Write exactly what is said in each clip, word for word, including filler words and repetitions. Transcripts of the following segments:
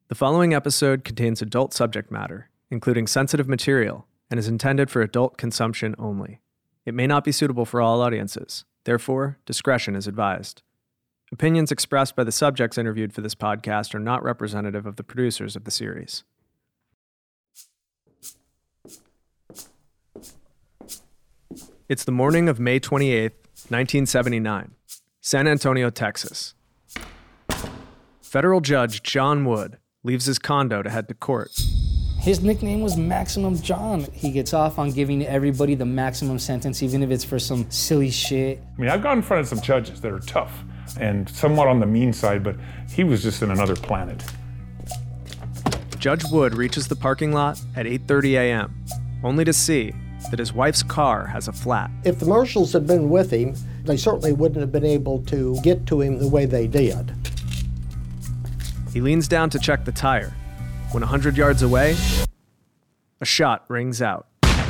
The following episode contains adult subject matter, including sensitive material, and is intended for adult consumption only. It may not be suitable for all audiences. Therefore, discretion is advised. Opinions expressed by the subjects interviewed for this podcast are not representative of the producers of the series. It's the morning of May twenty-eighth, nineteen seventy-nine, San Antonio, Texas. Federal Judge John Wood leaves his condo to head to court. His nickname was Maximum John. He gets off on giving everybody the maximum sentence, even if it's for some silly shit. I mean, I've gone in front of some judges that are tough and somewhat on the mean side, but he was just in another planet. Judge Wood reaches the parking lot at eight thirty a.m., only to see that his wife's car has a flat. If the marshals had been with him, they certainly wouldn't have been able to get to him the way they did. He leans down to check the tire. When one hundred yards away, a shot rings out.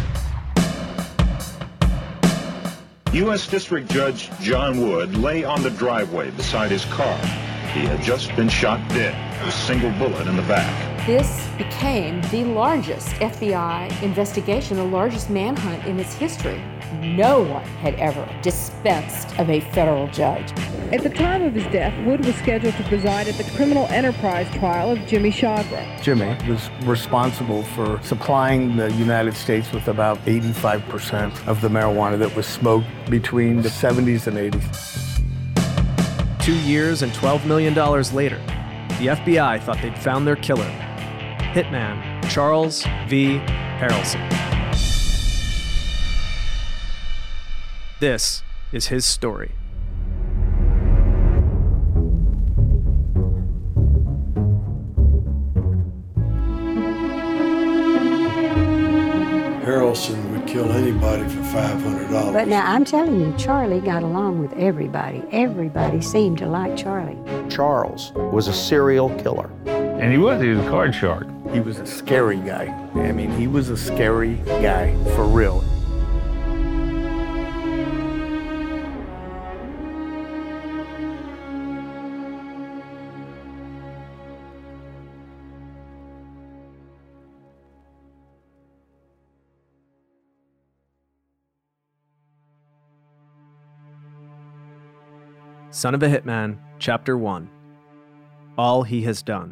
U S District Judge John Wood lay on the driveway beside his car. He had just been shot dead with a single bullet in the back. This became the largest F B I investigation, the largest manhunt in its history. No one had ever dispensed of a federal judge. At the time of his death, Wood was scheduled to preside at the criminal enterprise trial of Jimmy Chagra. Jimmy was responsible for supplying the United States with about eighty-five percent of the marijuana that was smoked between the seventies and eighties. Two years and twelve million dollars later, the F B I thought they'd found their killer, hitman Charles V. Harrelson. This is his story. Harrelson would kill anybody for five hundred dollars. But now I'm telling you, Charlie got along with everybody. Everybody seemed to like Charlie. Charles was a serial killer. And he was, he was a card shark. He was a scary guy. I mean, he was a scary guy, for real. Son of a Hitman, Chapter one. All He Has Done.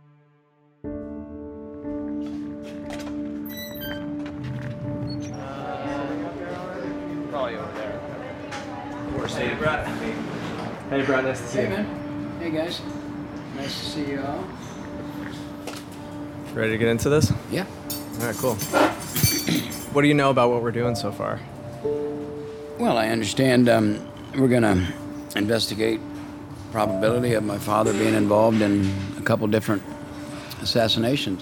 Probably over there. Hey, Brett. Hey, Brett, nice to see you. Hey, man. Hey, guys. Nice to see you all. Ready to get into this? Yeah. All right, cool. What do you know about what we're doing so far? Well, I understand um, we're going to investigate probability of my father being involved in a couple different assassinations.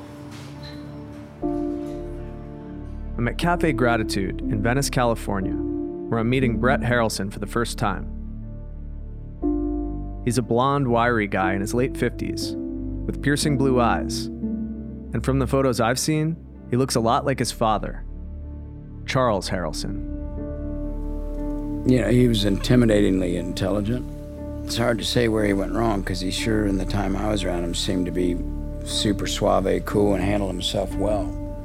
I'm at Cafe Gratitude in Venice, California, where I'm meeting Brett Harrelson for the first time. He's a blonde, wiry guy in his late fifties, with piercing blue eyes. And from the photos I've seen, he looks a lot like his father, Charles Harrelson. You know, he was intimidatingly intelligent. It's hard to say where he went wrong, because he sure, in the time I was around him, seemed to be super suave, cool, and handled himself well.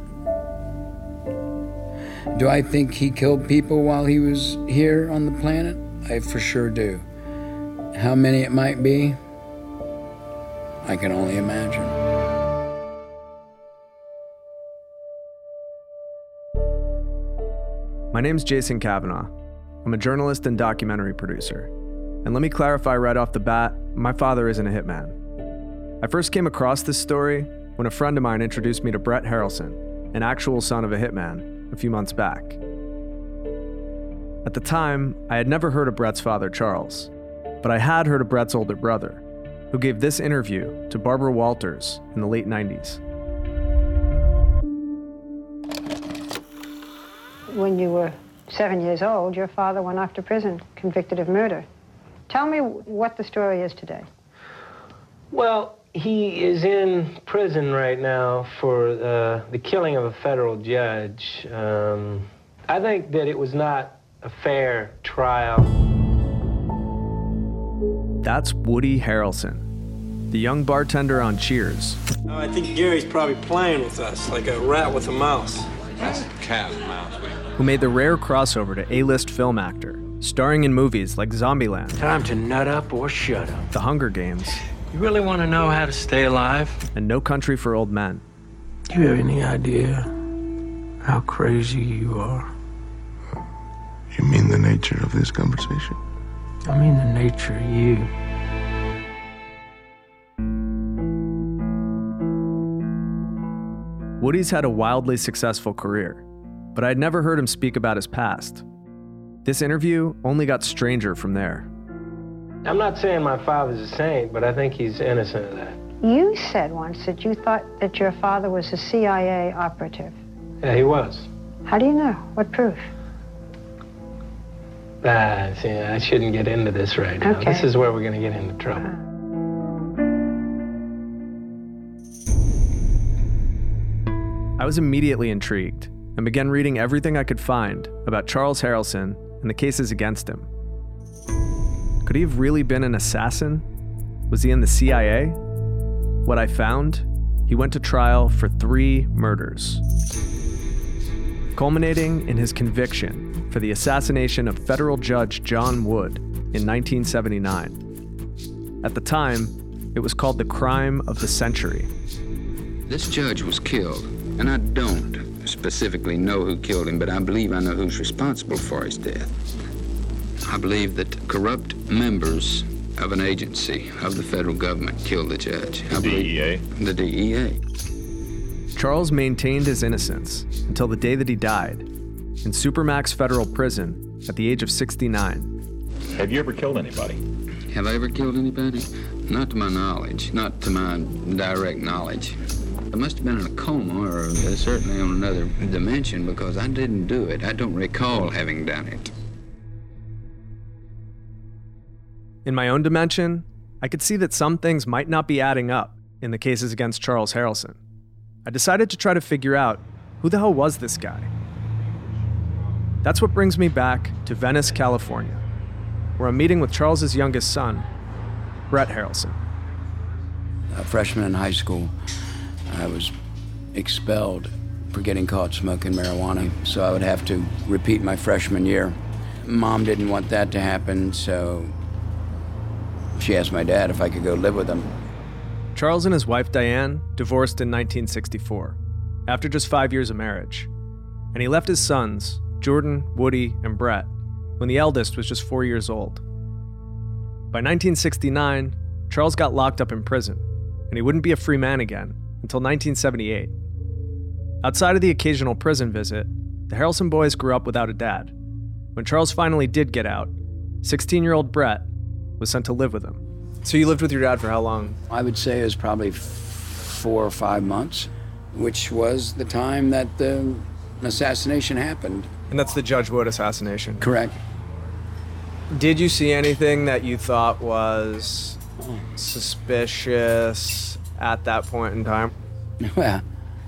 Do I think he killed people while he was here on the planet? I for sure do. How many it might be, I can only imagine. My name's Jason Kavanaugh. I'm a journalist and documentary producer. And let me clarify right off the bat, my father isn't a hitman. I first came across this story when a friend of mine introduced me to Brett Harrelson, an actual son of a hitman, a few months back. At the time, I had never heard of Brett's father, Charles, but I had heard of Brett's older brother, who gave this interview to Barbara Walters in the late nineties. When you were seven years old, your father went off to prison, convicted of murder. Tell me what the story is today. Well, he is in prison right now for uh, the killing of a federal judge. Um, I think that it was not a fair trial. That's Woody Harrelson. the young bartender on Cheers. Oh, I think Gary's probably playing with us, like a rat with a mouse. That's a cat mouse. Who made the rare crossover to A-list film actor, starring in movies like Zombieland. Time to nut up or shut up. The Hunger Games. You really want to know how to stay alive? And No Country for Old Men. Do you have any idea how crazy you are? You mean the nature of this conversation? I mean the nature of you. Woody's had a wildly successful career, but I'd never heard him speak about his past. This interview only got stranger from there. I'm not saying my father's a saint, but I think he's innocent of that. You said once that you thought that your father was a C I A operative. Yeah, he was. How do you know? What proof? Ah, see, I shouldn't get into this right now. Okay. This is where we're going to get into trouble. I was immediately intrigued and began reading everything I could find about Charles Harrelson and the cases against him. Could he have really been an assassin? Was he in the C I A? What I found, he went to trial for three murders, culminating in his conviction for the assassination of federal judge John Wood in nineteen seventy-nine. At the time, it was called the crime of the century. This judge was killed, and I don't specifically know who killed him, but I believe I know who's responsible for his death. I believe that corrupt members of an agency of the federal government killed the judge. The D E A? The D E A. Charles maintained his innocence until the day that he died in Supermax Federal Prison at the age of sixty-nine. Have you ever killed anybody? Have I ever killed anybody? Not to my knowledge, not to my direct knowledge. I must have been in a coma or uh, certainly on another dimension because I didn't do it. I don't recall having done it. In my own dimension, I could see that some things might not be adding up in the cases against Charles Harrelson. I decided to try to figure out who the hell was this guy. That's what brings me back to Venice, California, where I'm meeting with Charles's youngest son, Brett Harrelson. A freshman in high school, I was expelled for getting caught smoking marijuana, so I would have to repeat my freshman year. Mom didn't want that to happen, so she asked my dad if I could go live with him. Charles and his wife Diane divorced in nineteen sixty-four, after just five years of marriage. And he left his sons, Jordan, Woody, and Brett, when the eldest was just four years old. By nineteen sixty-nine, Charles got locked up in prison, and he wouldn't be a free man again until nineteen seventy-eight. Outside of the occasional prison visit, the Harrelson boys grew up without a dad. When Charles finally did get out, sixteen-year-old Brett was sent to live with him. So you lived with your dad for how long? I would say it was probably f- four or five months, which was the time that the assassination happened. And that's the Judge Wood assassination? Correct. Did you see anything that you thought was suspicious at that point in time? Well,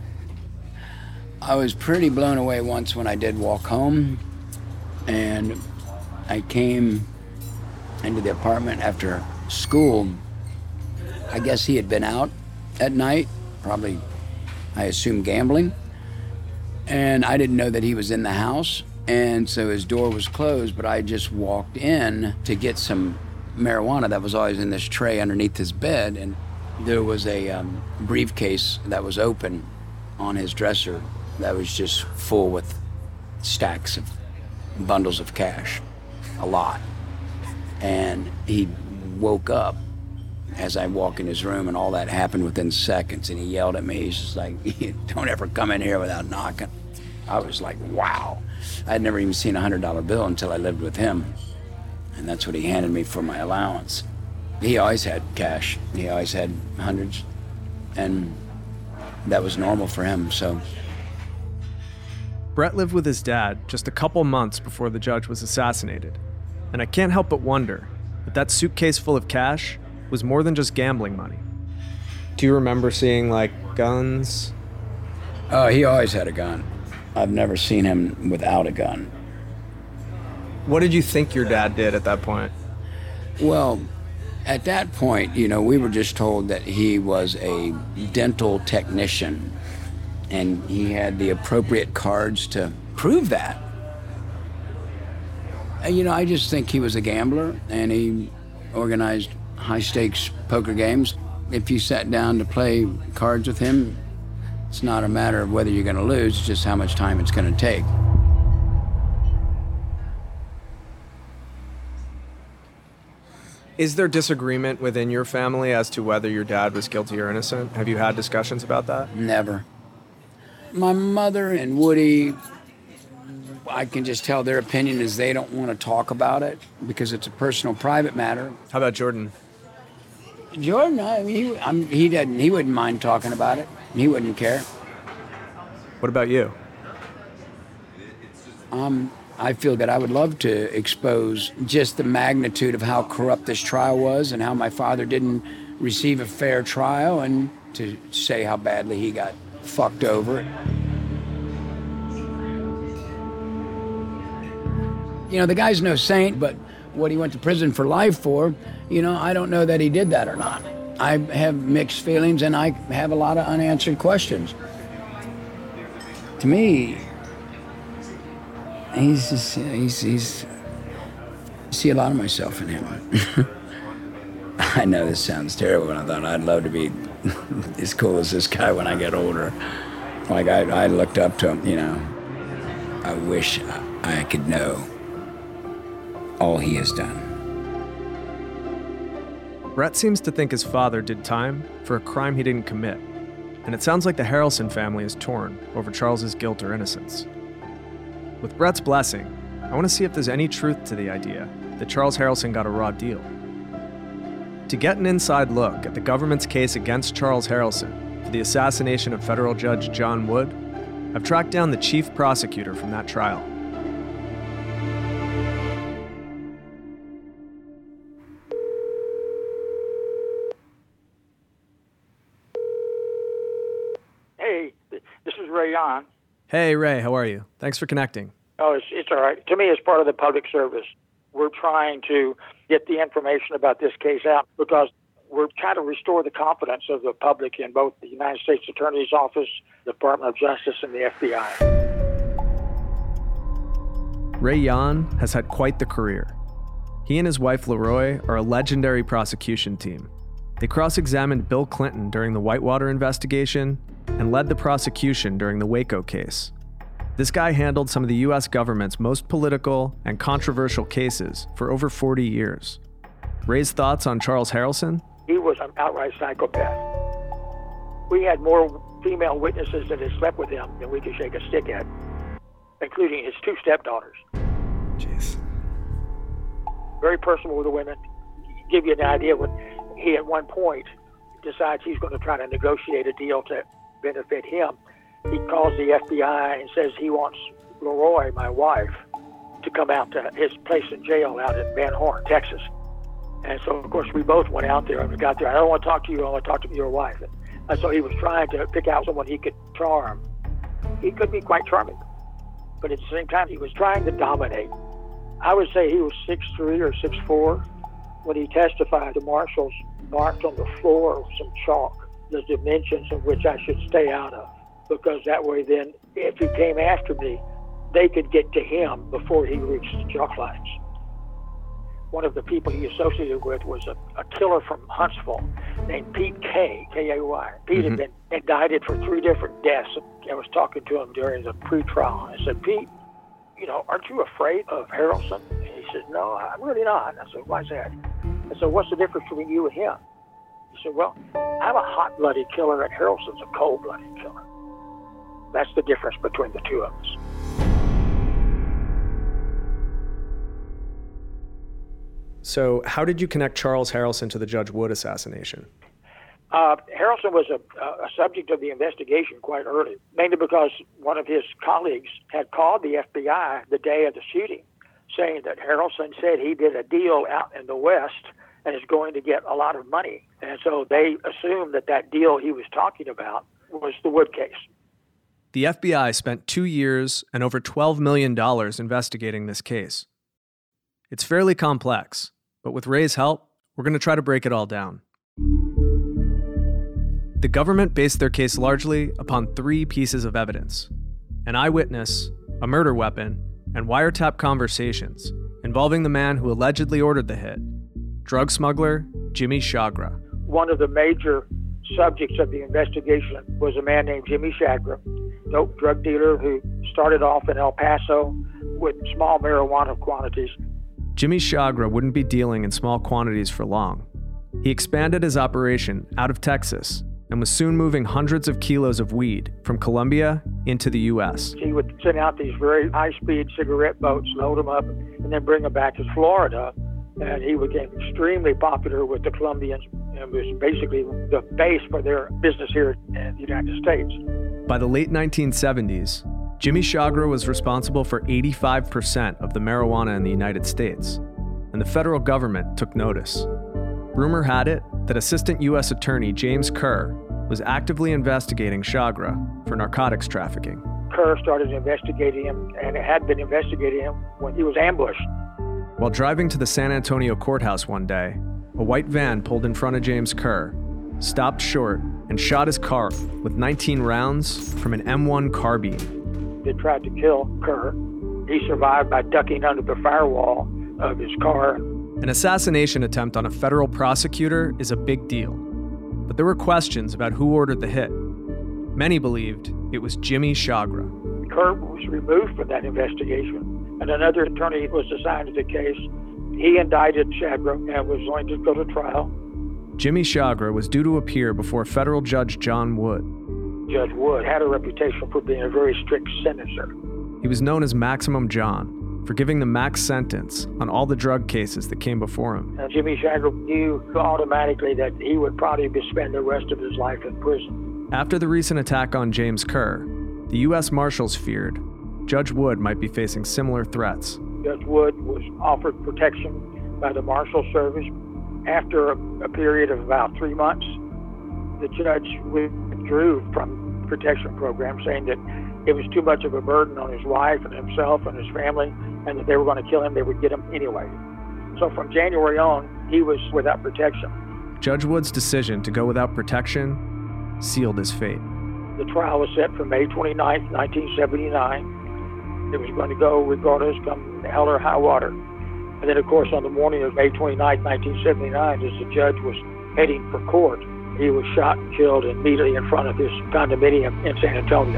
I was pretty blown away once when I did walk home, and I came into the apartment after school. I guess he had been out at night, probably, I assume, gambling, and I didn't know that he was in the house, and so his door was closed, but I just walked in to get some marijuana that was always in this tray underneath his bed, and there was a um, briefcase that was open on his dresser that was just full with stacks of bundles of cash, a lot. And he woke up as I walk in his room, and all that happened within seconds, and he yelled at me. He's just like, "Don't ever come in here without knocking." I was like, wow. I'd never even seen a one hundred dollar bill until I lived with him, and that's what he handed me for my allowance. He always had cash. He always had hundreds, and that was normal for him, so. Brett lived with his dad just a couple months before the judge was assassinated, and I can't help but wonder if that suitcase full of cash was more than just gambling money. Do you remember seeing, like, guns? Oh, he always had a gun. I've never seen him without a gun. What did you think your dad did at that point? Well, At that point, you know, we were just told that he was a dental technician and he had the appropriate cards to prove that. And, you know, I just think he was a gambler and he organized high-stakes poker games. If you sat down to play cards with him, it's not a matter of whether you're going to lose, it's just how much time it's going to take. Is there disagreement within your family as to whether your dad was guilty or innocent? Have you had discussions about that? Never. My mother and Woody, I can just tell their opinion is they don't want to talk about it because it's a personal, private matter. How about Jordan? Jordan, I mean, he, I'm, he doesn't. He wouldn't mind talking about it. He wouldn't care. What about you? Um, I feel that I would love to expose just the magnitude of how corrupt this trial was and how my father didn't receive a fair trial, and to say how badly he got fucked over. You know, the guy's no saint, but what he went to prison for life for, you know, I don't know that he did that or not. I have mixed feelings and I have a lot of unanswered questions. To me, he's just, he's, he's, I see a lot of myself in him. I know this sounds terrible, and I thought I'd love to be as cool as this guy when I get older. Like, I, I looked up to him, you know. I wish I, I could know all he has done. Brett seems to think his father did time for a crime he didn't commit, and it sounds like the Harrelson family is torn over Charles's guilt or innocence. With Brett's blessing, I want to see if there's any truth to the idea that Charles Harrelson got a raw deal. To get an inside look at the government's case against Charles Harrelson for the assassination of federal judge John Wood, I've tracked down the chief prosecutor from that trial. Hey, this is Ray Yon. Hey, Ray, how are you? Thanks for connecting. Oh, it's, it's all right. To me, it's part of the public service. We're trying to get the information about this case out because we're trying to restore the confidence of the public in both the United States Attorney's Office, the Department of Justice, and the F B I. Ray Yon has had quite the career. He and his wife, Leroy, are a legendary prosecution team. They cross-examined Bill Clinton during the Whitewater investigation and led the prosecution during the Waco case. This guy handled some of the U S government's most political and controversial cases for over forty years. Ray's thoughts on Charles Harrelson? He was an outright psychopath. We had more female witnesses that had slept with him than we could shake a stick at, including his two stepdaughters. Jeez. Very personal with the women. Give you an idea, when he at one point decides he's going to try to negotiate a deal to benefit him, he calls the F B I and says he wants Leroy, my wife, to come out to his place in jail out in Van Horn, Texas. And so, of course, we both went out there and we got there. I don't want to talk to you, I want to talk to your wife. And so he was trying to pick out someone he could charm. He could be quite charming, but at the same time, he was trying to dominate. I would say he was six three or six four. When he testified, the marshals marked on the floor with some chalk the dimensions of which I should stay out of, because that way then, if he came after me, they could get to him before he reached the chalk lines. One of the people he associated with was a, a killer from Huntsville named Pete Kay, K A Y. Pete mm-hmm. had been indicted for three different deaths. I was talking to him during the pre-trial. I said, Pete, you know, aren't you afraid of Harrelson? And he said, no, I'm really not. I said, why is that? I said, what's the difference between you and him? He said, well, I'm a hot-blooded killer and Harrelson's a cold-blooded killer. That's the difference between the two of us. So how did you connect Charles Harrelson to the Judge Wood assassination? Uh, Harrelson was a, a subject of the investigation quite early, mainly because one of his colleagues had called the F B I the day of the shooting, saying that Harrelson said he did a deal out in the West and is going to get a lot of money. And so they assumed that that deal he was talking about was the Wood case. The F B I spent two years and over twelve million dollars investigating this case. It's fairly complex, but with Ray's help, we're going to try to break it all down. The government based their case largely upon three pieces of evidence: an eyewitness, a murder weapon, and wiretap conversations involving the man who allegedly ordered the hit, drug smuggler Jimmy Chagra. One of the major subjects of the investigation was a man named Jimmy Chagra, dope drug dealer who started off in El Paso with small marijuana quantities. Jimmy Chagra wouldn't be dealing in small quantities for long. He expanded his operation out of Texas and was soon moving hundreds of kilos of weed from Colombia into the U S. He would send out these very high-speed cigarette boats, load them up, and then bring them back to Florida. And he became extremely popular with the Colombians and was basically the base for their business here in the United States. By the late nineteen seventies, Jimmy Chagra was responsible for eighty-five percent of the marijuana in the United States, and the federal government took notice. Rumor had it that Assistant U S Attorney James Kerr was actively investigating Chagra for narcotics trafficking. Kerr started investigating him and had been investigating him when he was ambushed. While driving to the San Antonio courthouse one day, a white van pulled in front of James Kerr, stopped short, and shot his car with nineteen rounds from an M one carbine. They tried to kill Kerr. He survived by ducking under the firewall of his car. An assassination attempt on a federal prosecutor is a big deal, but there were questions about who ordered the hit. Many believed it was Jimmy Chagra. Kerr was removed from that investigation, and another attorney was assigned to the case. He indicted Chagra and was going to go to trial. Jimmy Chagra was due to appear before federal Judge John Wood. Judge Wood had a reputation for being a very strict sentencer. He was known as Maximum John, for giving the max sentence on all the drug cases that came before him. And Jimmy Chagra knew automatically that he would probably spend the rest of his life in prison. After the recent attack on James Kerr, the U S Marshals feared Judge Wood might be facing similar threats. Judge Wood was offered protection by the Marshal Service. After a, a period of about three months, the judge withdrew from the protection program, saying that it was too much of a burden on his wife and himself and his family, and that they were going to kill him, they would get him anyway. So from January on, he was without protection. Judge Wood's decision to go without protection sealed his fate. The trial was set for May twenty-ninth, nineteen seventy-nine. It was going to go regardless, come hell or high water. And then, of course, on the morning of May twenty-ninth, nineteen seventy-nine, as the judge was heading for court, he was shot and killed immediately in front of his condominium in San Antonio.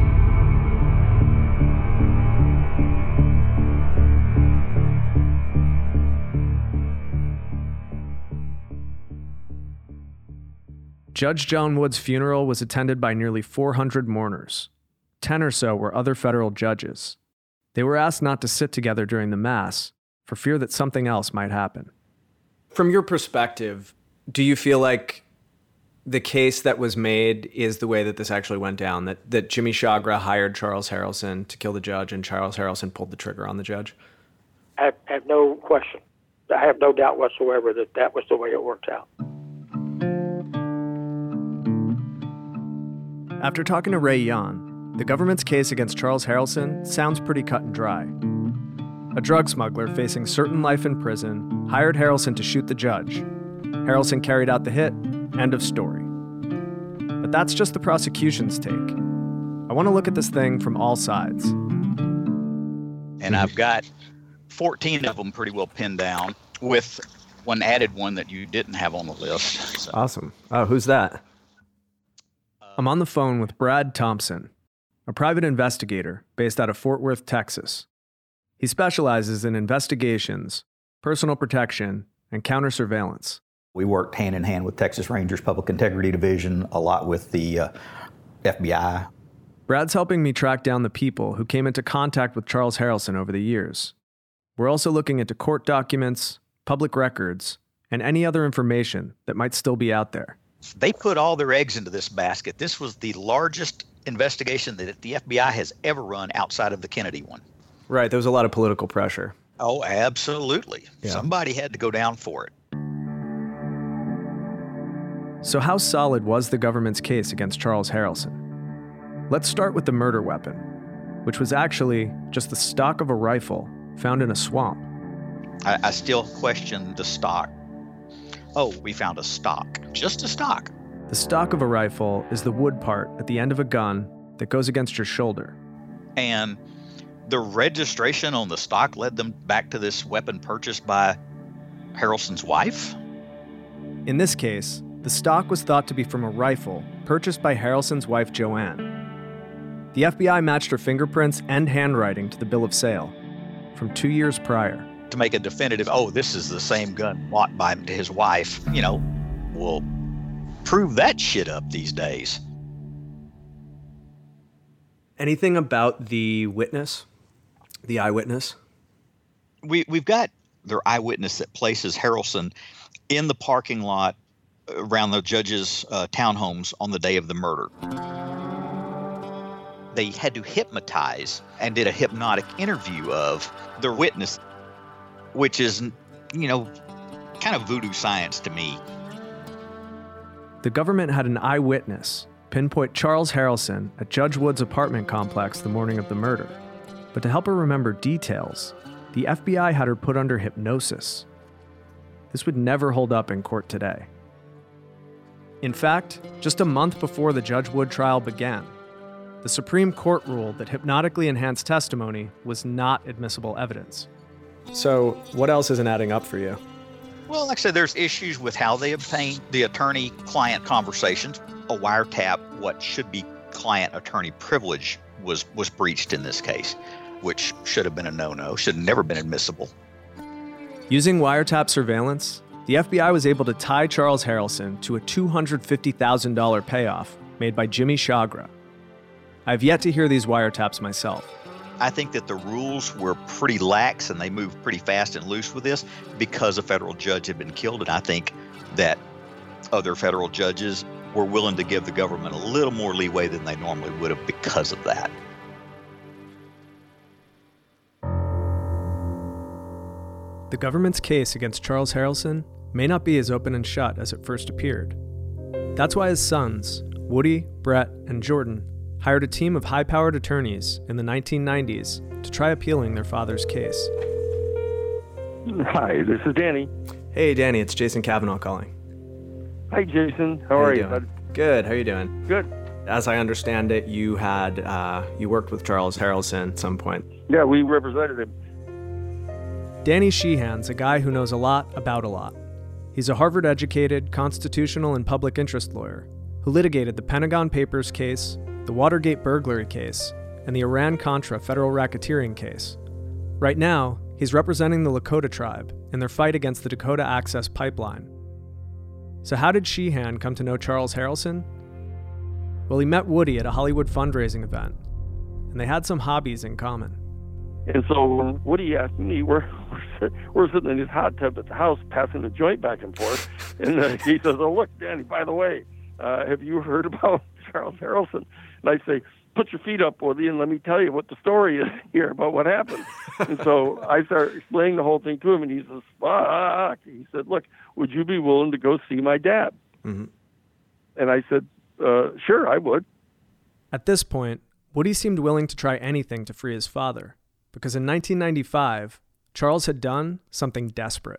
Judge John Wood's funeral was attended by nearly four hundred mourners. Ten or so were other federal judges. They were asked not to sit together during the Mass for fear that something else might happen. From your perspective, do you feel like the case that was made is the way that this actually went down, that, that Jimmy Chagra hired Charles Harrelson to kill the judge and Charles Harrelson pulled the trigger on the judge? I have, I have no question. I have no doubt whatsoever that that was the way it worked out. After talking to Ray Yan, the government's case against Charles Harrelson sounds pretty cut and dry. A drug smuggler facing certain life in prison hired Harrelson to shoot the judge. Harrelson carried out the hit. End of story. But that's just the prosecution's take. I want to look at this thing from all sides. And I've got fourteen of them pretty well pinned down, with one added one that you didn't have on the list. So. Awesome. Oh, who's that? I'm on the phone with Brad Thompson, a private investigator based out of Fort Worth, Texas. He specializes in investigations, personal protection, and counter-surveillance. We worked hand in hand with Texas Rangers Public Integrity Division, a lot with the uh, F B I. Brad's helping me track down the people who came into contact with Charles Harrelson over the years. We're also looking into court documents, public records, and any other information that might still be out there. They put all their eggs into this basket. This was the largest investigation that the F B I has ever run outside of the Kennedy one. Right, there was a lot of political pressure. Oh, absolutely. Yeah. Somebody had to go down for it. So how solid was the government's case against Charles Harrelson? Let's start with the murder weapon, which was actually just the stock of a rifle found in a swamp. I, I still question the stock. oh, we found a stock, just a stock. The stock of a rifle is the wood part at the end of a gun that goes against your shoulder. And the registration on the stock led them back to this weapon purchased by Harrelson's wife? In this case, the stock was thought to be from a rifle purchased by Harrelson's wife, Joanne. The F B I matched her fingerprints and handwriting to the bill of sale from two years prior. To make a definitive, oh, this is the same gun bought by his wife, you know, we'll prove that shit up these days. Anything about the witness? The eyewitness? We, we've got their eyewitness that places Harrelson in the parking lot around the judge's uh, townhomes on the day of the murder. They had to hypnotize and did a hypnotic interview of their witness, which is, you know, kind of voodoo science to me. The government had an eyewitness pinpoint Charles Harrelson at Judge Wood's apartment complex the morning of the murder. But to help her remember details, the F B I had her put under hypnosis. This would never hold up in court today. In fact, just a month before the Judge Wood trial began, the Supreme Court ruled that hypnotically enhanced testimony was not admissible evidence. So, what else isn't adding up for you? Well, like I said, there's issues with how they obtain the attorney-client conversations. A wiretap, what should be client-attorney privilege, was, was breached in this case, which should have been a no-no, should have never been admissible. Using wiretap surveillance, the F B I was able to tie Charles Harrelson to a two hundred fifty thousand dollars payoff made by Jimmy Chagra. I've yet to hear these wiretaps myself. I think that the rules were pretty lax and they moved pretty fast and loose with this because a federal judge had been killed. And I think that other federal judges were willing to give the government a little more leeway than they normally would have because of that. The government's case against Charles Harrelson may not be as open and shut as it first appeared. That's why his sons, Woody, Brett, and Jordan, hired a team of high-powered attorneys in the nineteen nineties to try appealing their father's case. Hi, this is Danny. Hey, Danny, it's Jason Kavanaugh calling. Hi, Jason. How, How are you, bud? Good. How are you doing? Good. As I understand it, you had uh, you worked with Charles Harrelson at some point. Yeah, we represented him. Danny Sheehan's a guy who knows a lot about a lot. He's a Harvard-educated constitutional and public interest lawyer who litigated the Pentagon Papers case, the Watergate burglary case, and the Iran-Contra federal racketeering case. Right now, he's representing the Lakota tribe in their fight against the Dakota Access Pipeline. So how did Sheehan come to know Charles Harrelson? Well, he met Woody at a Hollywood fundraising event, and they had some hobbies in common. And so when Woody asked me, we're, we're sitting in his hot tub at the house passing the joint back and forth, and uh, he says, oh, look, Danny, by the way, uh, have you heard about Charles Harrelson? And I say, put your feet up, Woody, and let me tell you what the story is here about what happened. And so I start explaining the whole thing to him, and he says, fuck. He said, look, would you be willing to go see my dad? Mm-hmm. And I said, uh, sure, I would. At this point, Woody seemed willing to try anything to free his father, because in nineteen ninety-five, Charles had done something desperate.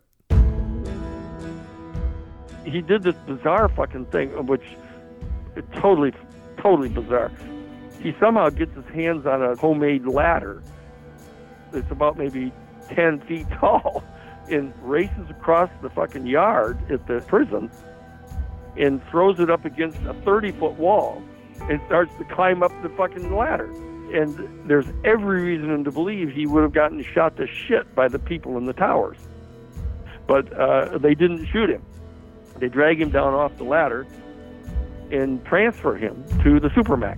He did this bizarre fucking thing, which is totally, totally bizarre. He somehow gets his hands on a homemade ladder. It's about maybe ten feet tall and races across the fucking yard at the prison and throws it up against a thirty-foot wall and starts to climb up the fucking ladder. And there's every reason to believe he would have gotten shot to shit by the people in the towers. But uh, they didn't shoot him. They drag him down off the ladder and transfer him to the Supermax.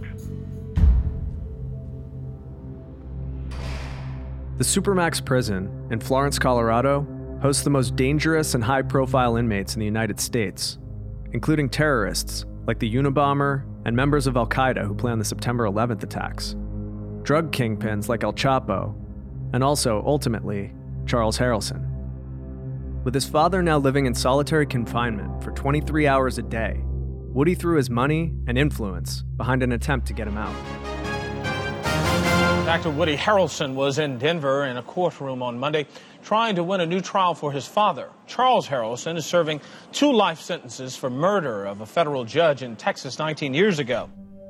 The Supermax prison in Florence, Colorado, hosts the most dangerous and high-profile inmates in the United States, including terrorists like the Unabomber and members of Al-Qaeda who planned the September eleventh attacks, drug kingpins like El Chapo, and also, ultimately, Charles Harrelson. With his father now living in solitary confinement for twenty-three hours a day, Woody threw his money and influence behind an attempt to get him out. Actor Woody Harrelson was in Denver in a courtroom on Monday trying to win a new trial for his father. Charles Harrelson is serving two life sentences for murder of a federal judge in Texas nineteen years ago.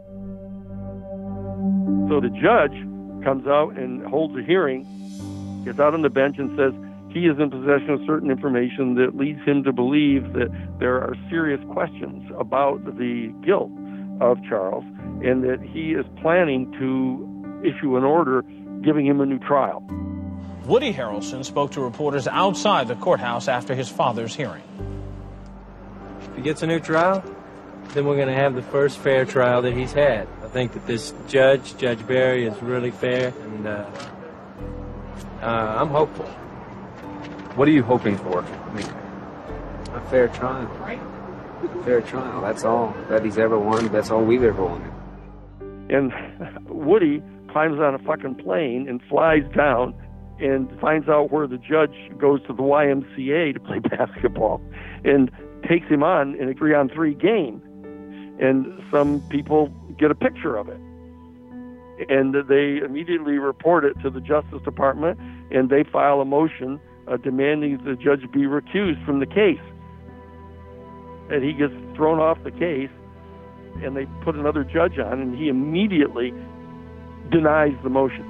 So the judge comes out and holds a hearing, gets out on the bench and says he is in possession of certain information that leads him to believe that there are serious questions about the guilt of Charles and that he is planning to issue an order giving him a new trial. Woody Harrelson spoke to reporters outside the courthouse after his father's hearing. If he gets a new trial, then we're going to have the first fair trial that he's had. I think that this judge, Judge Barry, is really fair, and uh, uh, I'm hopeful. What are you hoping for? I mean, a fair trial. A fair trial, that's all that he's ever wanted. That's all we've ever wanted. And Woody climbs on a fucking plane and flies down and finds out where the judge goes to the Y M C A to play basketball and takes him on in a three-on-three game. And some people get a picture of it. And they immediately report it to the Justice Department, and they file a motion uh, demanding the judge be recused from the case. And he gets thrown off the case, and they put another judge on, and he immediately denies the motion.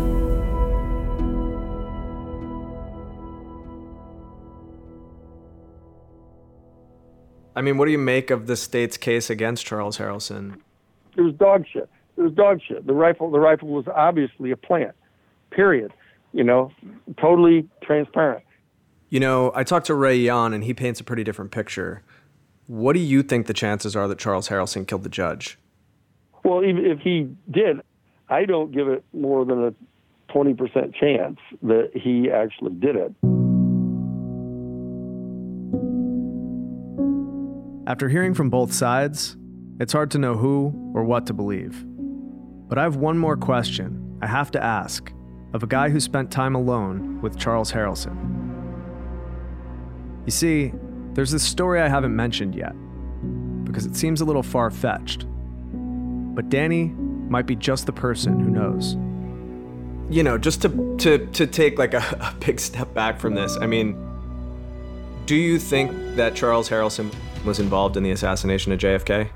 I mean, what do you make of the state's case against Charles Harrelson? It was dog shit. It was dog shit. The rifle, the rifle was obviously a plant. Period. You know, totally transparent. You know, I talked to Ray Yan, and he paints a pretty different picture. What do you think the chances are that Charles Harrelson killed the judge? Well, even if he did, I don't give it more than a twenty percent chance that he actually did it. After hearing from both sides, it's hard to know who or what to believe. But I have one more question I have to ask of a guy who spent time alone with Charles Harrelson. You see, there's this story I haven't mentioned yet, because it seems a little far-fetched. But Danny might be just the person who knows. You know, just to to to take like a, a big step back from this, I mean, do you think that Charles Harrelson was involved in the assassination of J F K?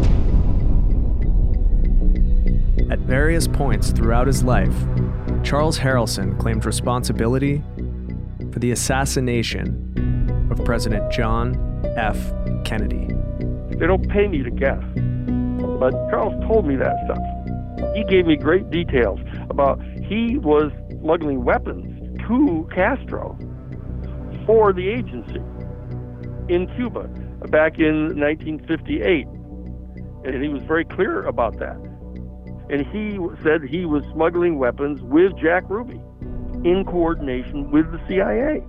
At various points throughout his life, Charles Harrelson claimed responsibility for the assassination of President John F. Kennedy. They don't pay me to guess, but Charles told me that stuff. He gave me great details about he was smuggling weapons to Castro for the agency in Cuba back in nineteen fifty-eight. And he was very clear about that. And he said he was smuggling weapons with Jack Ruby in coordination with the C I A.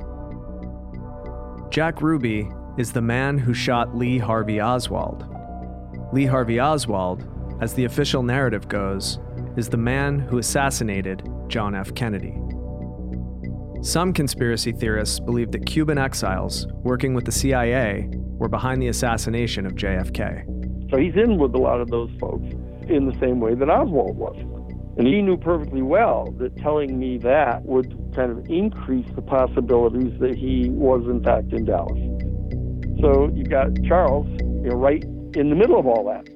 Jack Ruby is the man who shot Lee Harvey Oswald. Lee Harvey Oswald, as the official narrative goes, is the man who assassinated John F. Kennedy. Some conspiracy theorists believe that Cuban exiles working with the C I A were behind the assassination of J F K. So he's in with a lot of those folks in the same way that Oswald was. And he knew perfectly well that telling me that would kind of increase the possibilities that he was in fact in Dallas. So you got Charles, you know, right in the middle of all that.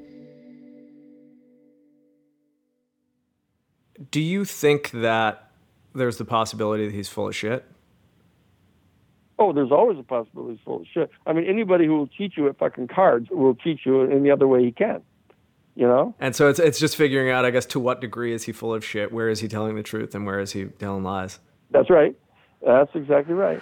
Do you think that there's the possibility that he's full of shit? Oh, there's always a possibility he's full of shit. I mean, anybody who will cheat you at fucking cards will cheat you in the other way he can. You know? And so it's it's just figuring out, I guess, to what degree is he full of shit? Where is he telling the truth and where is he telling lies? That's right. That's exactly right.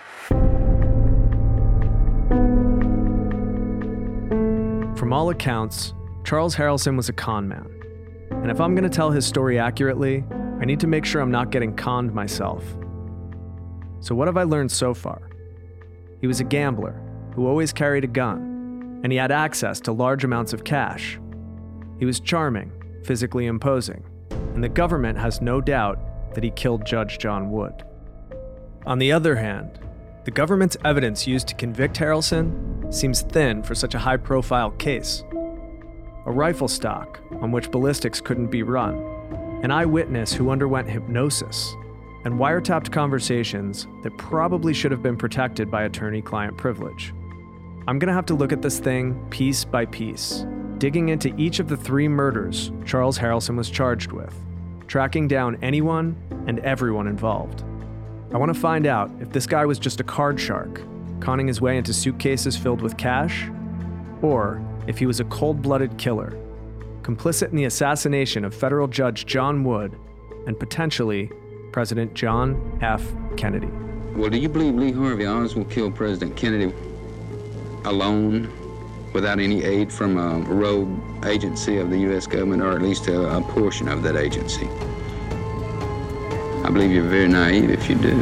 From all accounts, Charles Harrelson was a con man. And if I'm going to tell his story accurately, I need to make sure I'm not getting conned myself. So what have I learned so far? He was a gambler who always carried a gun, and he had access to large amounts of cash. He was charming, physically imposing, and the government has no doubt that he killed Judge John Wood. On the other hand, the government's evidence used to convict Harrelson seems thin for such a high-profile case. A rifle stock on which ballistics couldn't be run, an eyewitness who underwent hypnosis, and wiretapped conversations that probably should have been protected by attorney-client privilege. I'm gonna have to look at this thing piece by piece, digging into each of the three murders Charles Harrelson was charged with, tracking down anyone and everyone involved. I want to find out if this guy was just a card shark, conning his way into suitcases filled with cash, or if he was a cold-blooded killer, complicit in the assassination of federal judge John Wood and potentially President John F. Kennedy. Well, do you believe Lee Harvey Oswald killed President Kennedy alone, without any aid from a rogue agency of the U S government, or at least a, a portion of that agency? I believe you're very naive if you do.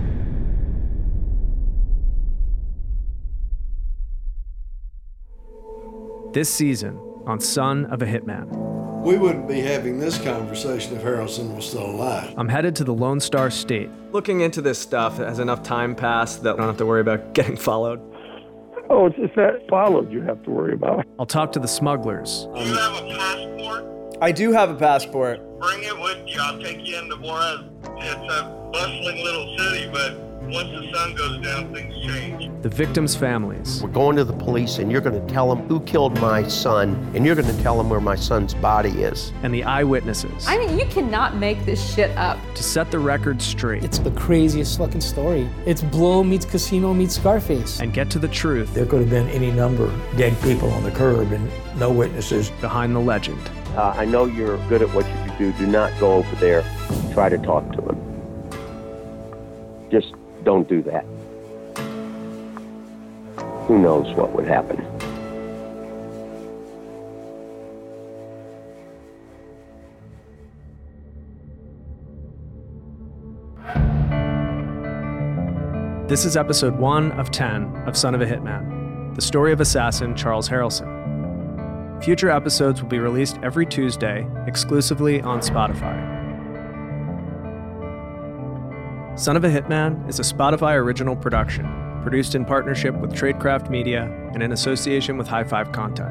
This season on Son of a Hitman. We wouldn't be having this conversation if Harrelson was still alive. I'm headed to the Lone Star State. Looking into this stuff, has enough time passed that I don't have to worry about getting followed? Oh, it's just that followed you have to worry about. I'll talk to the smugglers. Do you have a passport? I do have a passport. Bring it with you. I'll take you into Juarez. It's a bustling little city, but once the sun goes down, things change. The victims' families. We're going to the police, and you're going to tell them who killed my son, and you're going to tell them where my son's body is. And the eyewitnesses. I mean, you cannot make this shit up. To set the record straight. It's the craziest fucking story. It's Blow meets Casino meets Scarface. And get to the truth. There could have been any number of dead people on the curb and no witnesses. Behind the legend. Uh, I know you're good at what you do. Do not go over there. Try to talk to him. Just don't do that. Who knows what would happen? This is episode one of ten of Son of a Hitman, the story of assassin Charles Harrelson. Future episodes will be released every Tuesday, exclusively on Spotify. Son of a Hitman is a Spotify original production, produced in partnership with Tradecraft Media and in association with High Five Content.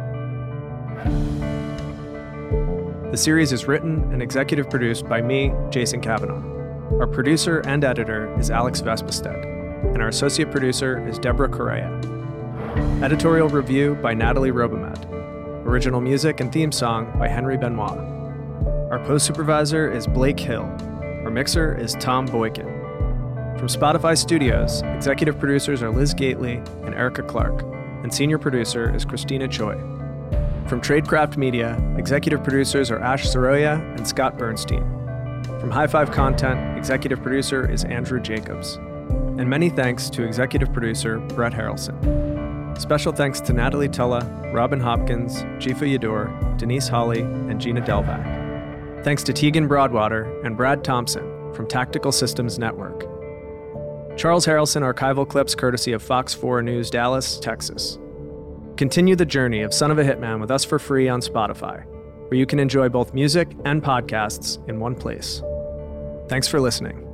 The series is written and executive produced by me, Jason Kavanaugh. Our producer and editor is Alex Vespestead, and our associate producer is Deborah Correa. Editorial review by Natalie Robomed. Original music and theme song by Henry Benoit. Our post supervisor is Blake Hill. Our mixer is Tom Boykin. From Spotify Studios, executive producers are Liz Gately and Erica Clark, and senior producer is Christina Choi. From Tradecraft Media, executive producers are Ash Saroya and Scott Bernstein. From High Five Content, executive producer is Andrew Jacobs. And many thanks to executive producer Brett Harrelson. Special thanks to Natalie Tulla, Robin Hopkins, Jifa Yador, Denise Hawley, and Gina Delvac. Thanks to Tegan Broadwater and Brad Thompson from Tactical Systems Network. Charles Harrelson archival clips courtesy of Fox four News Dallas, Texas. Continue the journey of Son of a Hitman with us for free on Spotify, where you can enjoy both music and podcasts in one place. Thanks for listening.